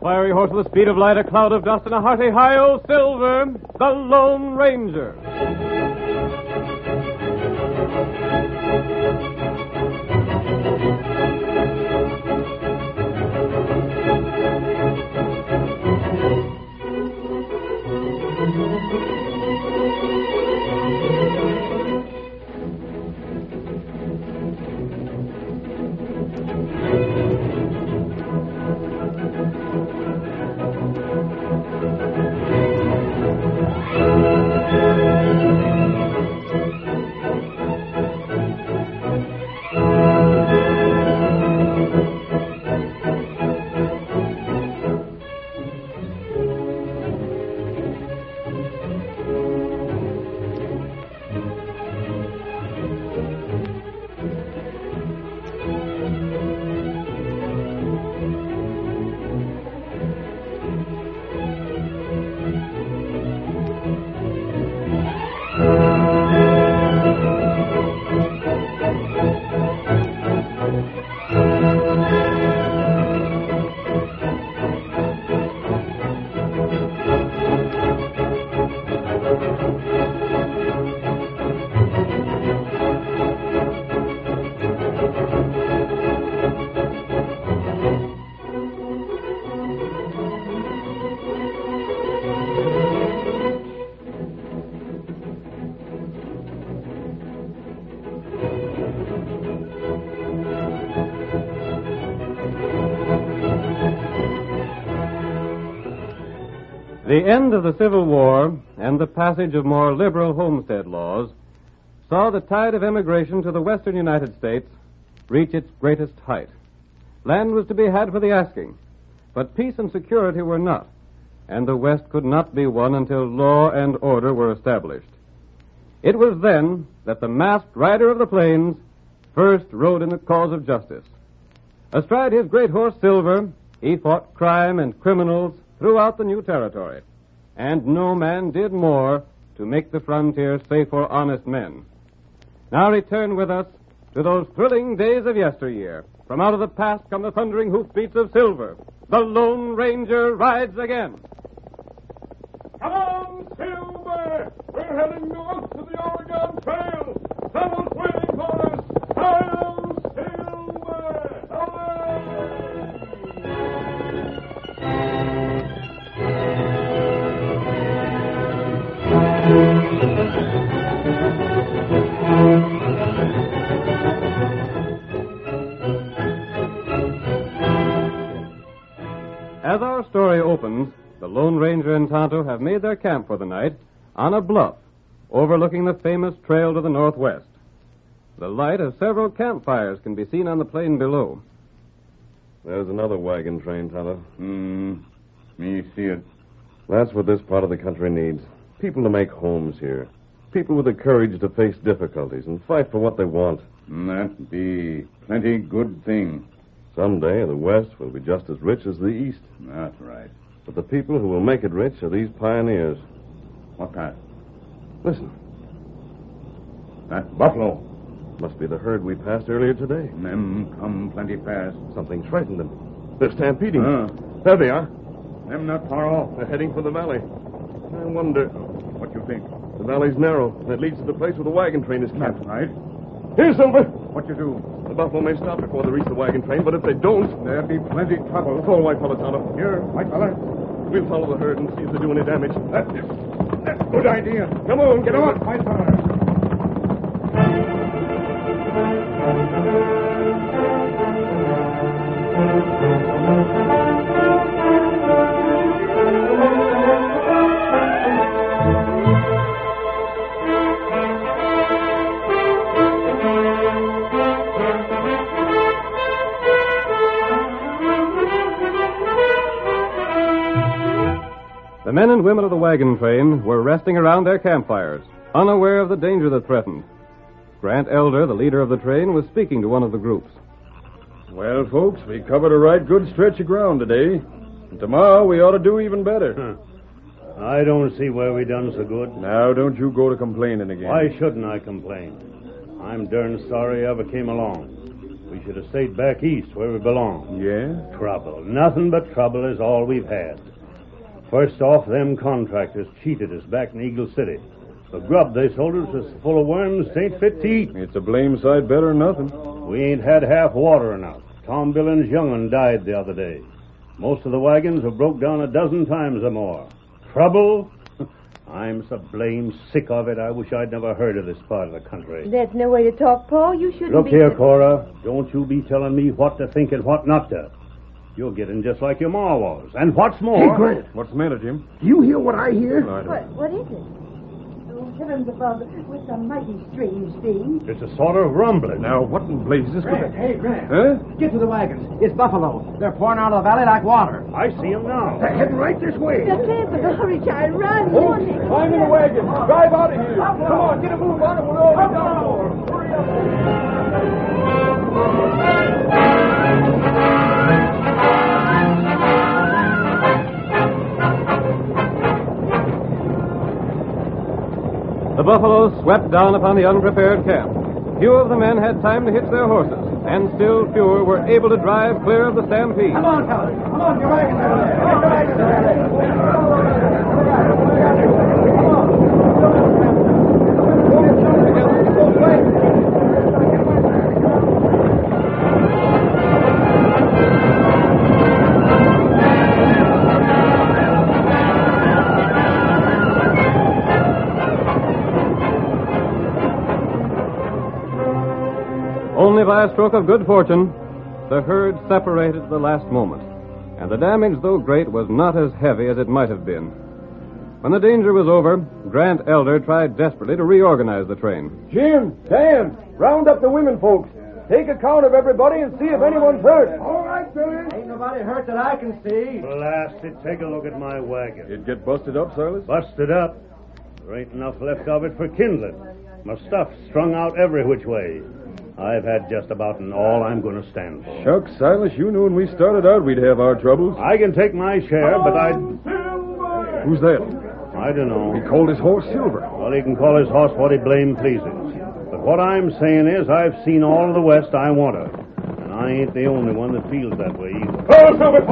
fiery horse with the speed of light, a cloud of dust, and a hearty hi-yo Silver, the Lone Ranger. The end of the Civil War and the passage of more liberal homestead laws saw the tide of emigration to the western United States reach its greatest height. Land was to be had for the asking, but peace and security were not, and the West could not be won until law and order were established. It was then that the masked rider of the plains first rode in the cause of justice. Astride his great horse Silver, he fought crime and criminals throughout the new territory, and no man did more to make the frontier safe for honest men. Now return with us to those thrilling days of yesteryear. From out of the past come the thundering hoofbeats of Silver. The Lone Ranger rides again. Come on, Silver! We're heading north to the Oregon Trail. Someone's waiting for us. Hi-yo, Silver! Hooray! As our story opens, the Lone Ranger and Tonto have made their camp for the night on a bluff overlooking the famous trail to the northwest. The light of several campfires can be seen on the plain below. There's another wagon train, Tonto. Me see it. That's what this part of the country needs. People to make homes here. People with the courage to face difficulties and fight for what they want. That be plenty good thing. Someday, the West will be just as rich as the East. That's right. But the people who will make it rich are these pioneers. What that? Listen. That buffalo. Must be the herd we passed earlier today. Them come plenty fast. Something's frightened them. They're stampeding. There they are. Them not far off. They're heading for the valley. I wonder... What you think? The valley's narrow, and it leads to the place where the wagon train is camped. That's right. Here, Silver. What you do? The buffalo may stop before they reach the wagon train, but if they don't... There'll be plenty trouble. Fall, white fella, Tonto. Here, white fella. We'll follow the herd and see if they do any damage. That's a good idea. Come on, Get on, white fella. The men and women of the wagon train were resting around their campfires, unaware of the danger that threatened. Grant Elder, the leader of the train, was speaking to one of the groups. Well, folks, we covered a right good stretch of ground today. And tomorrow we ought to do even better. I don't see where we done so good. Now, don't you go to complaining again. Why shouldn't I complain? I'm darn sorry I ever came along. We should have stayed back east where we belong. Yeah? Trouble. Nothing but trouble is all we've had. First off, them contractors cheated us back in Eagle City. The grub they sold us was full of worms that ain't fit to eat. It's a blame sight better than nothing. We ain't had half water enough. Tom Billings' young'un died the other day. Most of the wagons have broke down a dozen times or more. Trouble? I'm so blame sick of it, I wish I'd never heard of this part of the country. That's no way to talk, Paul. You shouldn't Look be... here, Cora. Don't you be telling me what to think and what not to. You're getting just like your ma was. And what's more... Hey, Grant, What's the matter, Jim? do you hear what I hear? What is it? Oh, heavens above, with some mighty strange thing. It's a sort of rumbling. Now, what in blazes could Grant, hey, Grant. Huh? Get to the wagons. It's buffalo. They're pouring out of the valley like water. I see him now. They're heading right this way. The camp, hurry, child, run. Climb in the wagon. Drive out of here. Come on, get a move on it. We'll all be down for. Hurry up. The buffaloes swept down upon the unprepared camp. Few of the men had time to hitch their horses, and still fewer were able to drive clear of the stampede. Come on, fellas. Come on, your wagons are there. Get your wagons are there. Only by a stroke of good fortune, the herd separated at the last moment, and the damage, though great, was not as heavy as it might have been. When the danger was over, Grant Elder tried desperately to reorganize the train. Jim, Dan, round up the women folks. Take account of everybody and see if anyone's hurt. All right, Billy. Ain't nobody hurt that I can see. Blast it, take a look at my wagon. It get busted up, Silas? Busted up. There ain't enough left of it for kindling. My stuff's strung out every which way. I've had just about all I'm going to stand for. Shucks, Silas, you knew when we started out we'd have our troubles. I can take my share, but Who's that? I don't know. He called his horse Silver. Well, he can call his horse what he blame pleases. But what I'm saying is I've seen all of the West I want to. And I ain't the only one that feels that way either. Oh, Silver!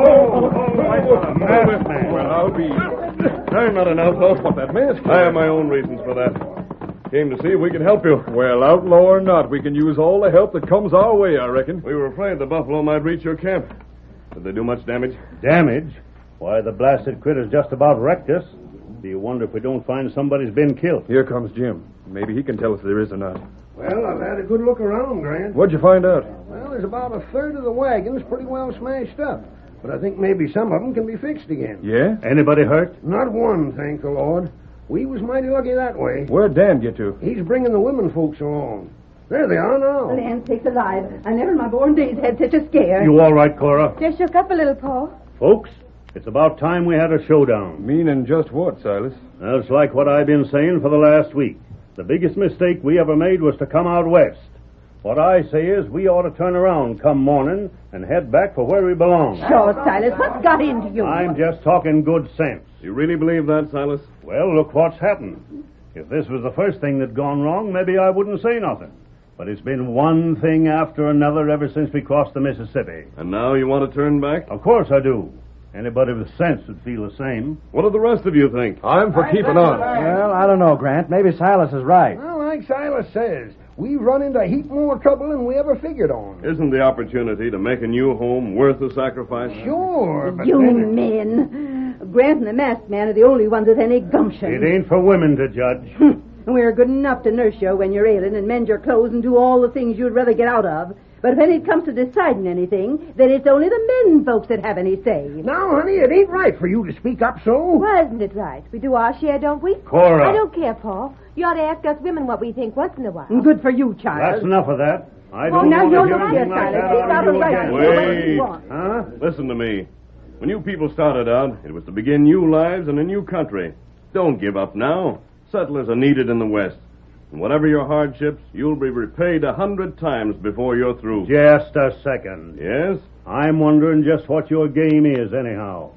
Well, I'll be... I'm not an outlaw. What, that mask? I have my own reasons for that. Came to see if we could help you. Well, outlaw or not, we can use all the help that comes our way, I reckon. We were afraid the buffalo might reach your camp. Did they do much damage? Damage? Why, the blasted critters just about wrecked us. Do you wonder if we don't find somebody's been killed? Here comes Jim. Maybe he can tell us if there is or not. Well, I've had a good look around, Grant. What'd you find out? Well, there's about a third of the wagons pretty well smashed up. But I think maybe some of them can be fixed again. Yeah? Anybody hurt? Not one, thank the Lord. We was mighty lucky that way. Where'd Dan get to? He's bringing the women folks along. There they are now. Land sakes alive. I never in my born days had such a scare. You all right, Cora? Just shook up a little, Paul. Folks, it's about time we had a showdown. Meaning just what, Silas? That's like what I've been saying for the last week. The biggest mistake we ever made was to come out west. What I say is we ought to turn around come morning and head back for where we belong. Sure, Silas. What's got into you? I'm just talking good sense. You really believe that, Silas? Well, look what's happened. If this was the first thing that'd gone wrong, maybe I wouldn't say nothing. But it's been one thing after another ever since we crossed the Mississippi. And now you want to turn back? Of course I do. Anybody with sense would feel the same. What do the rest of you think? I'm for keeping on. Well, I don't know, Grant. Maybe Silas is right. Well, like Silas says, we've run into a heap more trouble than we ever figured on. Isn't the opportunity to make a new home worth the sacrifice? Sure, but You then men. Grant and the masked man are the only ones with any gumption. It ain't for women to judge. We're good enough to nurse you when you're ailing and mend your clothes and do all the things you'd rather get out of. But when it comes to deciding anything, then it's only the men folks that have any say. Now, honey, it ain't right for you to speak up so. Well, isn't it right? We do our share, don't we? Cora. I don't care, Paul. You ought to ask us women what we think once in a while. Good for you, child. That's enough of that. I Oh, don't now want you're to hear not here, anything like Silas. that Speak out out of and you right. again. Wait. Huh? Listen to me. When you people started out, it was to begin new lives in a new country. Don't give up now. Settlers are needed in the West. And whatever your hardships, you'll be repaid 100 times before you're through. Just a second. Yes? I'm wondering just what your game is, anyhow.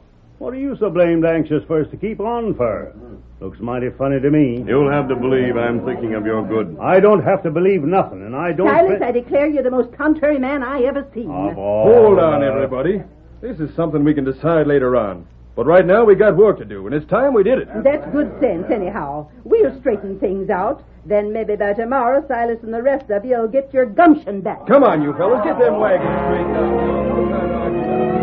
What are you so blamed anxious for us to keep on for? Looks mighty funny to me. You'll have to believe I'm thinking of your good. I don't have to believe nothing, and I don't... Silas, I declare you're the most contrary man I ever seen. Hold on, everybody. This is something we can decide later on. But right now we got work to do, and it's time we did it. That's good sense, anyhow. We'll straighten things out. Then maybe by tomorrow, Silas and the rest of you'll get your gumption back. Come on, you fellas, get them wagons straightened out.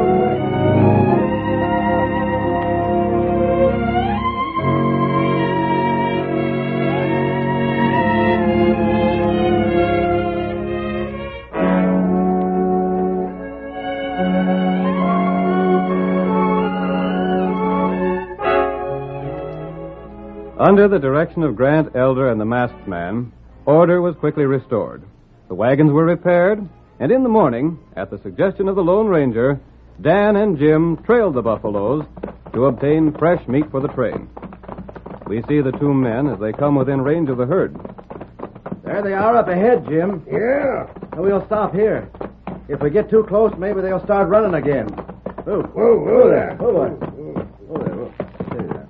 Under the direction of Grant Elder and the masked man, order was quickly restored. The wagons were repaired, and in the morning, at the suggestion of the Lone Ranger, Dan and Jim trailed the buffaloes to obtain fresh meat for the train. We see the two men as they come within range of the herd. There they are up ahead, Jim. Yeah. We'll stop here. If we get too close, maybe they'll start running again. Whoa, whoa there. Hold on. Whoa there. Steady there.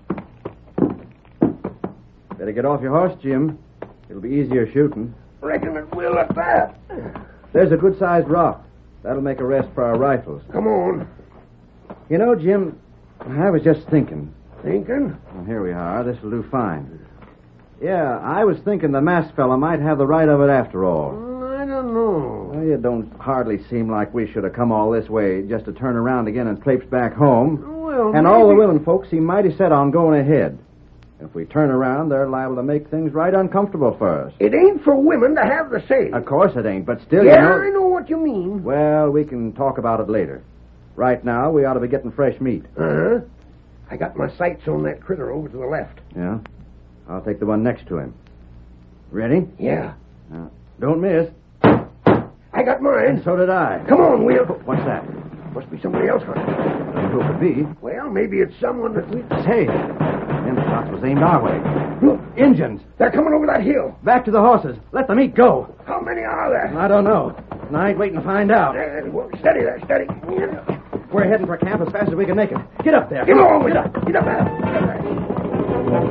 Better get off your horse, Jim. It'll be easier shooting. Reckon it will at that. There's a good-sized rock. That'll make a rest for our rifles. Come on. You know, Jim, I was just thinking. Thinking? Well, here we are. This will do fine. Yeah, I was thinking the masked fella might have the right of it after all. I don't know. Well, it don't hardly seem like we should have come all this way just to turn around again and traipse back home. Well, and all the women folks seem mighty set on going ahead. If we turn around, they're liable to make things right uncomfortable for us. It ain't for women to have the say. Of course it ain't, but still, Yeah, I know what you mean. Well, we can talk about it later. Right now, we ought to be getting fresh meat. Uh-huh. I got my sights on that critter over to the left. Yeah? I'll take the one next to him. Ready? Yeah. Don't miss. I got mine. And so did I. Come on, Will. What's that? Must be somebody else hunting. Who could be? Well, maybe it's someone that we... Say, them shots was aimed our way. Look, Injuns. they're coming over that hill. Back to the horses. Let the meat go. How many are there? I don't know. And I ain't waiting to find out. Steady there, steady. We're heading for camp as fast as we can make it. Get up there. Get on with Get it. up. Get up there.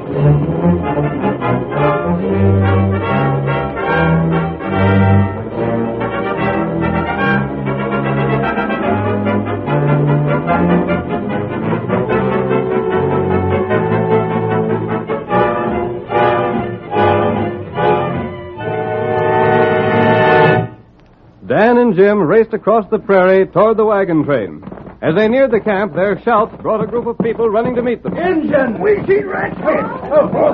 Dan and Jim raced across the prairie toward the wagon train. As they neared the camp, their shouts brought a group of people running to meet them. Injun! We seen rats heads. Oh,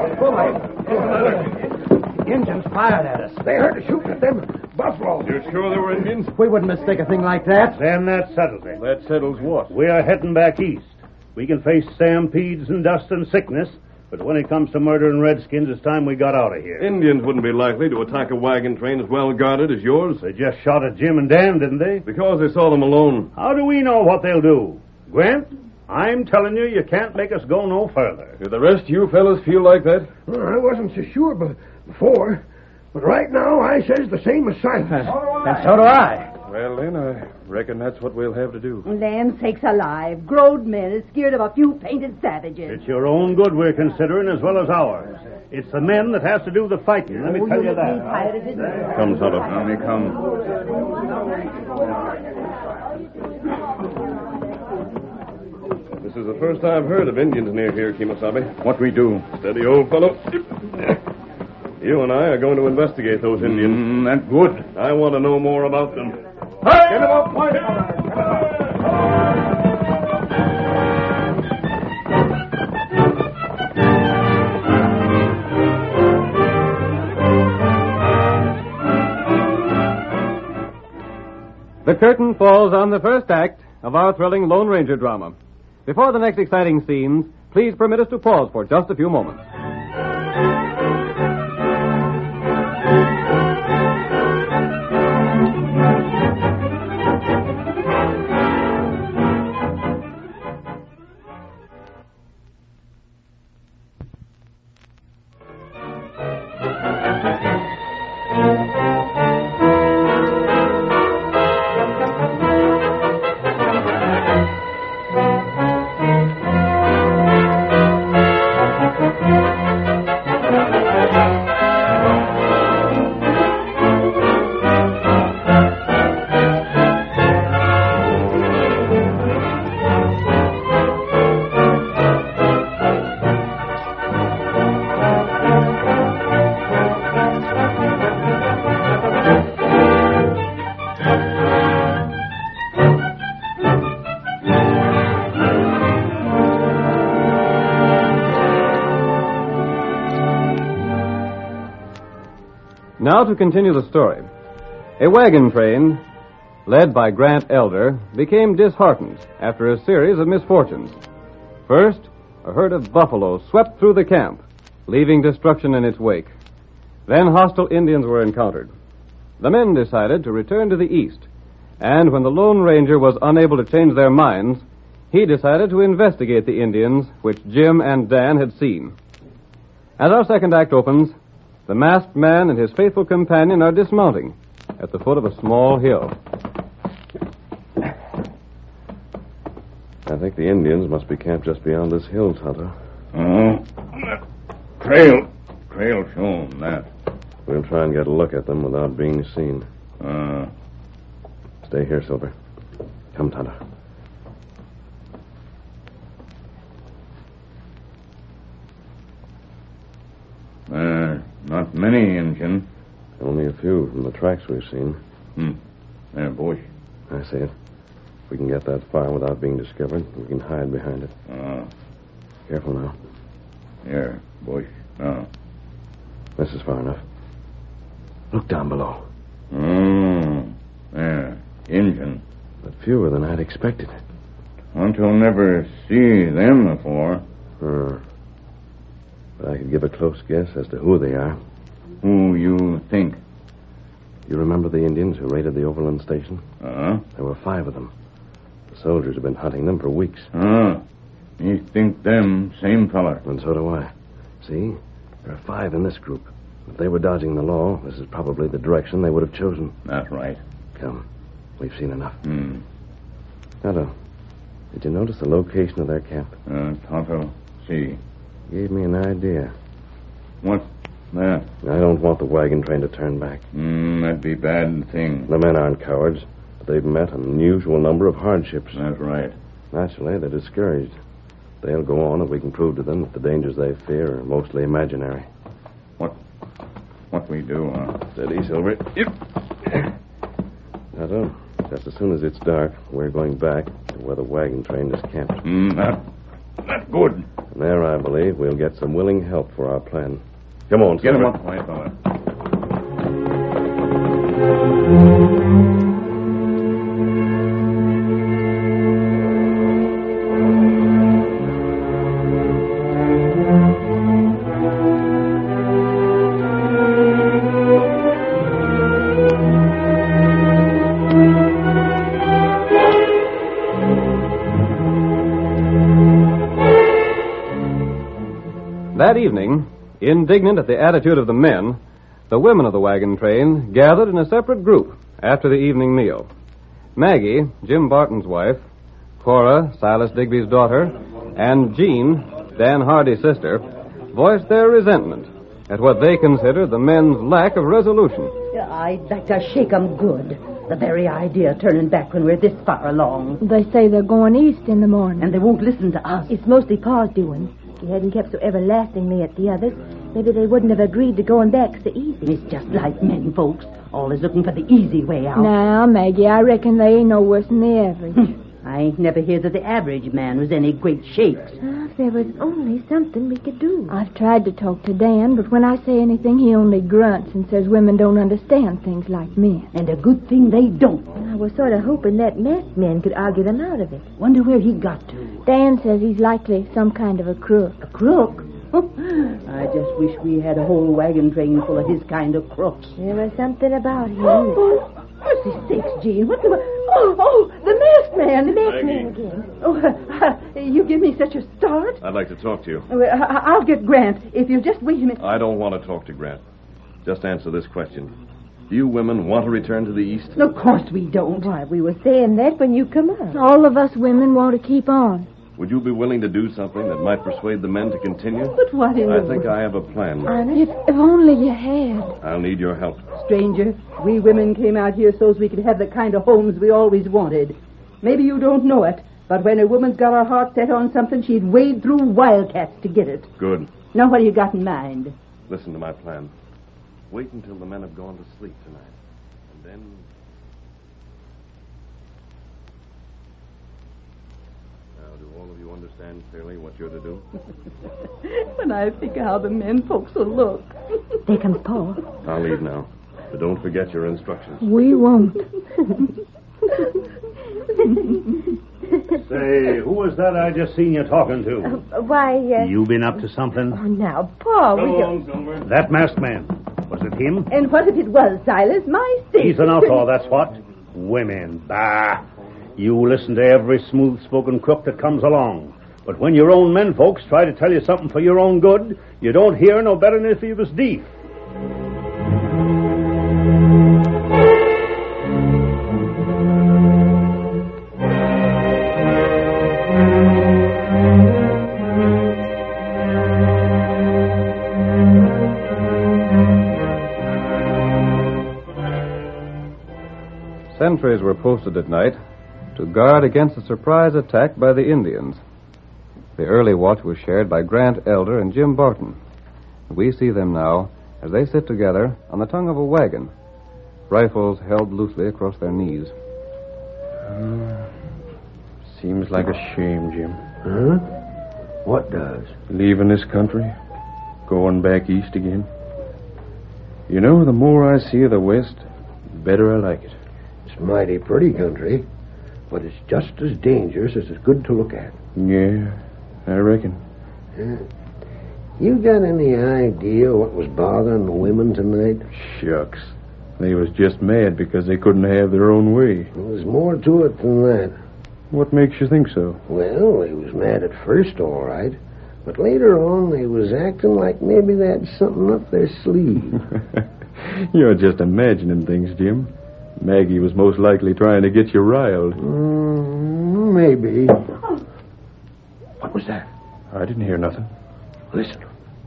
Injuns fired at us. They heard us shooting at them buffalo. You're sure they were Indians? We wouldn't mistake a thing like that. Then that settles it. That settles what? We are heading back east. We can face stampedes and dust and sickness, but when it comes to murdering redskins, it's time we got out of here. Indians wouldn't be likely to attack a wagon train as well guarded as yours. They just shot at Jim and Dan, didn't they? Because they saw them alone. How do we know what they'll do? Grant, I'm telling you, you can't make us go no further. Do the rest of you fellas feel like that? Well, I wasn't so sure before, but right now I says the same as Silas. And so do I. Well, then, I reckon that's what we'll have to do. Land sakes alive. Grown men is scared of a few painted savages. It's your own good we're considering as well as ours. It's the men that has to do the fighting, let me tell you that. Come, Tonto. Let me come. This is the first I've heard of Indians near here, Kemosabe. What we do? Steady, old fellow. You and I are going to investigate those Indians. That's good. I want to know more about them. Get him up, point. The curtain falls on the first act of our thrilling Lone Ranger drama. Before the next exciting scenes, please permit us to pause for just a few moments. Now to continue the story. A wagon train, led by Grant Elder, became disheartened after a series of misfortunes. First, a herd of buffalo swept through the camp, leaving destruction in its wake. Then hostile Indians were encountered. The men decided to return to the east, and when the Lone Ranger was unable to change their minds, he decided to investigate the Indians which Jim and Dan had seen. As our second act opens, the masked man and his faithful companion are dismounting at the foot of a small hill. I think the Indians must be camped just beyond this hill, Tonto. Trail shown that. We'll try and get a look at them without being seen. Stay here, Silver. Come, Tonto. Not many, Injun. Only a few from the tracks we've seen. There, bush. I see it. If we can get that far without being discovered, we can hide behind it. Careful now. Here, bush. Now. This is far enough. Look down below. There. Injun. But fewer than I'd expected. Until never see them before. But I could give a close guess as to who they are. Who you think? You remember the Indians who raided the Overland Station? There were 5 of them. The soldiers have been hunting them for weeks. Me think them same feller. And so do I. See? There are 5 in this group. If they were dodging the law, this is probably the direction they would have chosen. That's right. Come. We've seen enough. Tonto, did you notice the location of their camp? Tonto, see. Gave me an idea. What's that? I don't want the wagon train to turn back. That'd be bad thing. The men aren't cowards, but they've met an unusual number of hardships. That's right. Naturally, they're discouraged. They'll go on if we can prove to them that the dangers they fear are mostly imaginary. What we do, Steady, Silver. Tonto, just as soon as it's dark, we're going back to where the wagon train is camped. That's good. And there, I believe, we'll get some willing help for our plan. Come on, Get Silver. him up, my fella. That evening, indignant at the attitude of the men, the women of the wagon train gathered in a separate group after the evening meal. Maggie, Jim Barton's wife, Cora, Silas Digby's daughter, and Jean, Dan Hardy's sister, voiced their resentment at what they consider the men's lack of resolution. I'd like to shake 'em good. The very idea of turning back when we're this far along. They say they're going east in the morning. And they won't listen to us. It's mostly Pa's doing. If he hadn't kept so everlastingly at the others, maybe they wouldn't have agreed to going back so easy. It's just like men folks, always looking for the easy way out. Now, Maggie, I reckon they ain't no worse than the average. I ain't never heard that the average man was any great shakes. If there was only something we could do. I've tried to talk to Dan, but when I say anything, he only grunts and says women don't understand things like men. And a good thing they don't. I was sort of hoping that masked man could argue them out of it. Wonder where he got to. Dan says he's likely some kind of a crook. A crook? I just wish we had a whole wagon train full of his kind of crooks. There was something about him. Mercy sakes, Jean, what the... Oh, the masked man. The masked man again. Oh, you give me such a start. I'd like to talk to you. I'll get Grant, if you'll just wait a minute. I don't want to talk to Grant. Just answer this question. Do you women want to return to the east? Of course we don't. Why, we were saying that when you come up. All of us women want to keep on. Would you be willing to do something that might persuade the men to continue? But what in I think I have a plan. If only you had. I'll need your help. Stranger, we women came out here so as we could have the kind of homes we always wanted. Maybe you don't know it, but when a woman's got her heart set on something, she'd wade through wildcats to get it. Good. Now, what do you got in mind? Listen to my plan. Wait until the men have gone to sleep tonight. And then... Now, do all of you understand clearly what you're to do? When I think how the men folks will look. There comes Paul. I'll leave now. But don't forget your instructions. We won't. Say, who was that I just seen you talking to? You been up to something? Oh, now, Paul, Go on, Silver. That masked man. Was it him? And what if it was, Silas? My state. He's an outlaw, that's what. Women, bah. You listen to every smooth-spoken crook that comes along. But when your own men folks try to tell you something for your own good, you don't hear no better than if you was deaf. Sentries were posted at night to guard against a surprise attack by the Indians. The early watch was shared by Grant Elder and Jim Barton. We see them now as they sit together on the tongue of a wagon, rifles held loosely across their knees. Seems like a shame, Jim. Huh? What does? Leaving this country, going back east again. You know, the more I see of the West, the better I like it. It's a mighty pretty country, but it's just as dangerous as it's good to look at. Yeah, I reckon. You got any idea what was bothering the women tonight? Shucks. They was just mad because they couldn't have their own way. There's more to it than that. What makes you think so? Well, they was mad at first, all right. But later on, they was acting like maybe they had something up their sleeve. You're just imagining things, Jim. Maggie was most likely trying to get you riled. Maybe. What was that? I didn't hear nothing. Listen.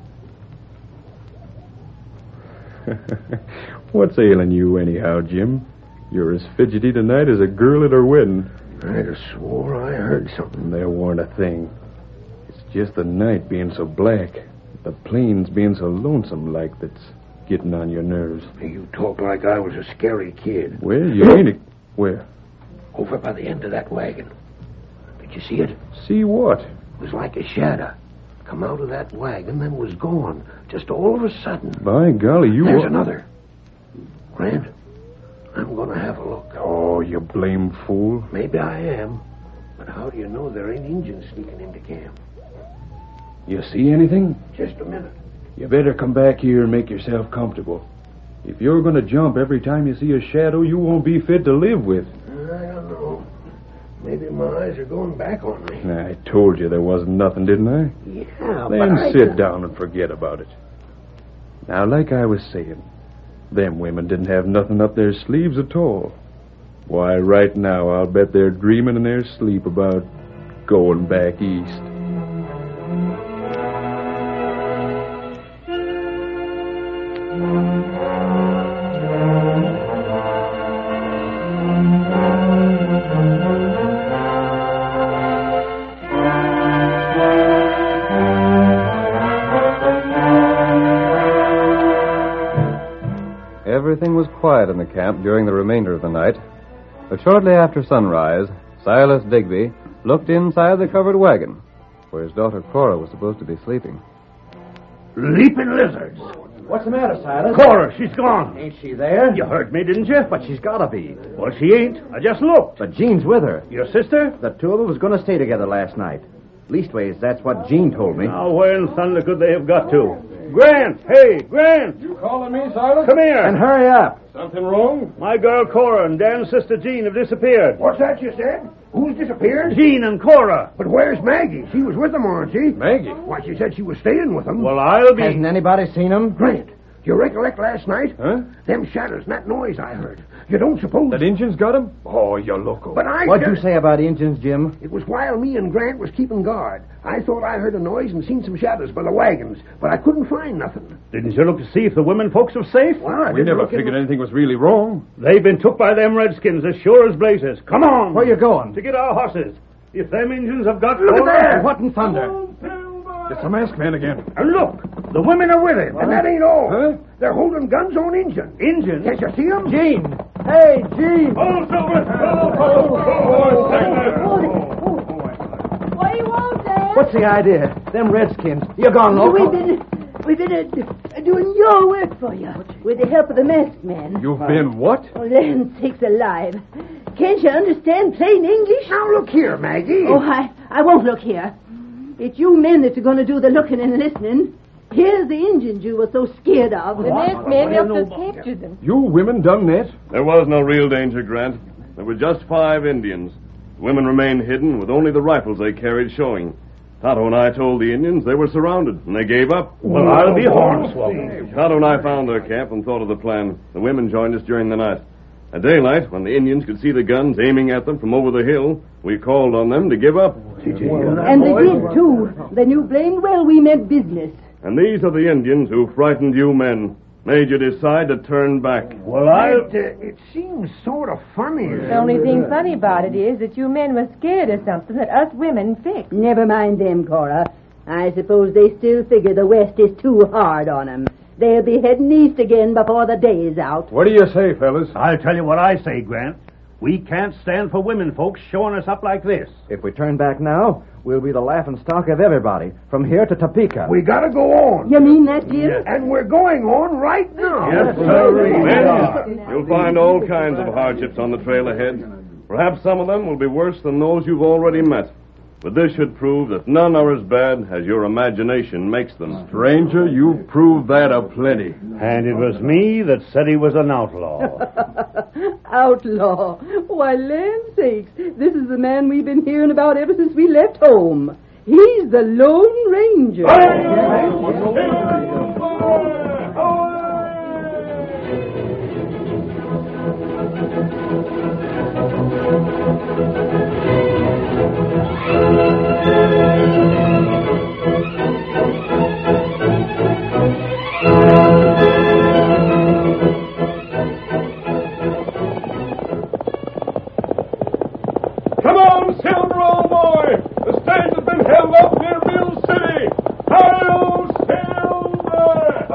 What's ailing you anyhow, Jim? You're as fidgety tonight as a girl at her wedding. I'd have swore I heard something. There weren't a thing. It's just the night being so black, the plains being so lonesome like that's getting on your nerves. You talk like I was a scary kid. Well, you ain't. Where? Over by the end of that wagon. Did you see it? See what? It was like a shadow. Come out of that wagon, then was gone. Just all of a sudden. By golly, you... There's another. Grant, I'm going to have a look. Oh, you blame fool. Maybe I am. But how do you know there ain't Indians sneaking into camp? You see anything? Just a minute. You better come back here and make yourself comfortable. If you're going to jump every time you see a shadow, you won't be fit to live with. I don't know. Maybe my eyes are going back on me. I told you there wasn't nothing, didn't I? Yeah, Then but sit down and forget about it. Now, like I was saying, them women didn't have nothing up their sleeves at all. Why, right now, I'll bet they're dreaming in their sleep about going back east. Everything was quiet in the camp during the remainder of the night, but shortly after sunrise, Silas Digby looked inside the covered wagon, where his daughter Cora was supposed to be sleeping. Leaping lizards. What's the matter, Silas? Cora, she's gone. Ain't she there? You heard me, didn't you? But she's gotta be. Well, she ain't. I just looked. But Jean's with her. Your sister? The two of them was gonna stay together last night. Leastways, that's what Jean told me. Now, where in thunder could they have got to? Grant! Hey, Grant! You calling me, Silas? Come here! And hurry up. Something wrong? My girl Cora and Dan's sister Jean have disappeared. What's that you said? Who's disappeared? Jean and Cora. But where's Maggie? She was with them, wasn't she? Maggie? Why, she said she was staying with them. Well, I'll be... Hasn't anybody seen them? Grant, do you recollect last night? Huh? Them shadows and that noise I heard. You don't suppose... That Injun's got him? Oh, you're loco. But I... What'd you say about Injuns, Jim? It was while me and Grant was keeping guard. I thought I heard a noise and seen some shadows by the wagons, but I couldn't find nothing. Didn't you look to see if the women folks were safe? Well, I We didn't never look in figured the- anything was really wrong. They've been took by them redskins as sure as blazes. Come on! Where you going? To get our horses. If them Injuns have got... Look at there! What in thunder? It's a masked man again. And look! The women are with him. And that ain't all. Huh? They're holding guns on Injun. Injuns? Can't you see them? Jean! Hey, Jean! Oh, Silver! What do you want, Dad? What's the idea? Them redskins. You're gone local. We've been doing your work for you with the help of the masked man. You've been what? Oh, land sakes alive. Can't you understand plain English? Now, look here, Maggie. Oh, I won't look here. It's you men that are going to do the looking and listening. Here's the Indians you were so scared of. The masked man helped us capture them. You women done that? There was no real danger, Grant. There were just 5 Indians. The women remained hidden with only the rifles they carried showing. Tonto and I told the Indians they were surrounded, and they gave up. Well, I'll be hornswoggled. Tonto and I found their camp and thought of the plan. The women joined us during the night. At daylight, when the Indians could see the guns aiming at them from over the hill, we called on them to give up. And they did, too. They knew blamed well we meant business. And these are the Indians who frightened you men, made you decide to turn back. Well, It seems sort of funny. The only thing funny about it is that you men were scared of something that us women fixed. Never mind them, Cora. I suppose they still figure the West is too hard on them. They'll be heading east again before the day is out. What do you say, fellas? I'll tell you what I say, Grant. We can't stand for women folks showing us up like this. If we turn back now, we'll be the laughing stock of everybody, from here to Topeka. We gotta go on. You mean that, Jim? Yes. And we're going on right now. Yes, sir. Men, you'll find all kinds of hardships on the trail ahead. Perhaps some of them will be worse than those you've already met. But this should prove that none are as bad as your imagination makes them. Stranger, you've proved that aplenty. And it was me that said he was an outlaw. Outlaw? Why, land sakes, this is the man we've been hearing about ever since we left home. He's the Lone Ranger. Come on, Silver, old boy! The stage has been held up near Mill City! Hi-yo, Silver!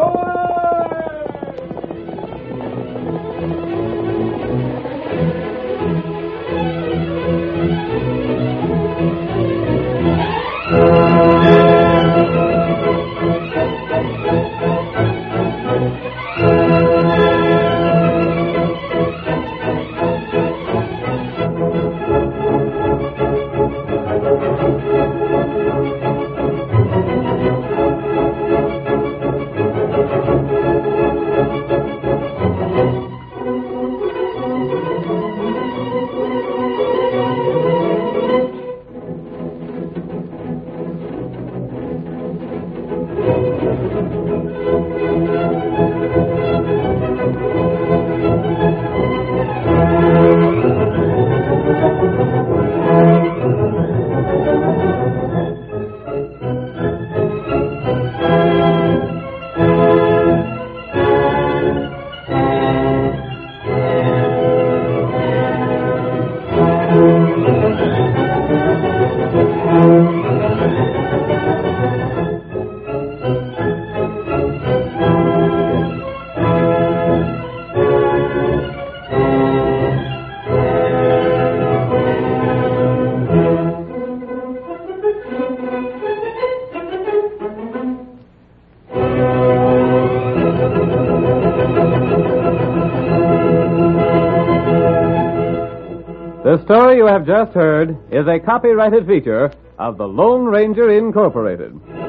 The story you have just heard is a copyrighted feature of the Lone Ranger Incorporated.